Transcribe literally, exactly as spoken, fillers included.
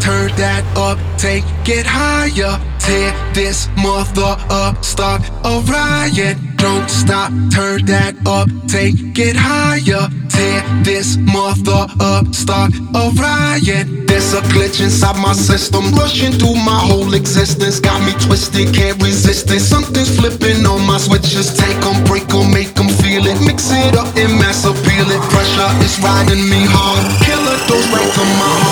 turn that up, take it higher. Tear this mother up, start a riot. Don't stop, turn that up, take it higher. Tear this mother up, start a riot. There's a glitch inside my system, rushing through my whole existence. Got me twisted, can't resist it. Something's flipping on my switches. Take 'em, break 'em, make 'em feel it. Mix it up and mass appeal it. Pressure is riding me hard. Killer goes right to my heart.